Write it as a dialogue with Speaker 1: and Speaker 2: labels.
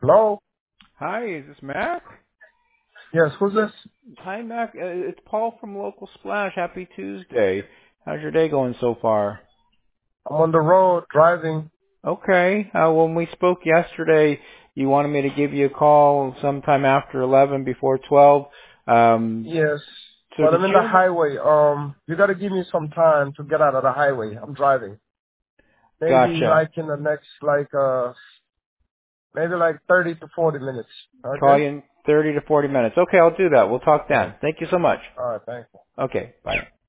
Speaker 1: Hello?
Speaker 2: Hi, is this Mac?
Speaker 1: Yes, who's this?
Speaker 2: Hi, Mac. It's Paul from Local Splash. Happy Tuesday. How's your day going so far?
Speaker 1: I'm on the road driving.
Speaker 2: Okay. When we spoke yesterday, you wanted me to give you a call sometime after 11, before 12.
Speaker 1: Yes.
Speaker 2: So
Speaker 1: But
Speaker 2: did
Speaker 1: I'm in
Speaker 2: you
Speaker 1: the
Speaker 2: end up...
Speaker 1: highway. You gotta give me some time to get out of the highway. I'm driving. Maybe
Speaker 2: Gotcha.
Speaker 1: like in the next maybe like 30 to 40 minutes.
Speaker 2: Call
Speaker 1: Okay?
Speaker 2: you in 30 to 40 minutes. Okay, I'll do that. We'll talk then. Thank you so much.
Speaker 1: Alright, thanks.
Speaker 2: Okay, bye.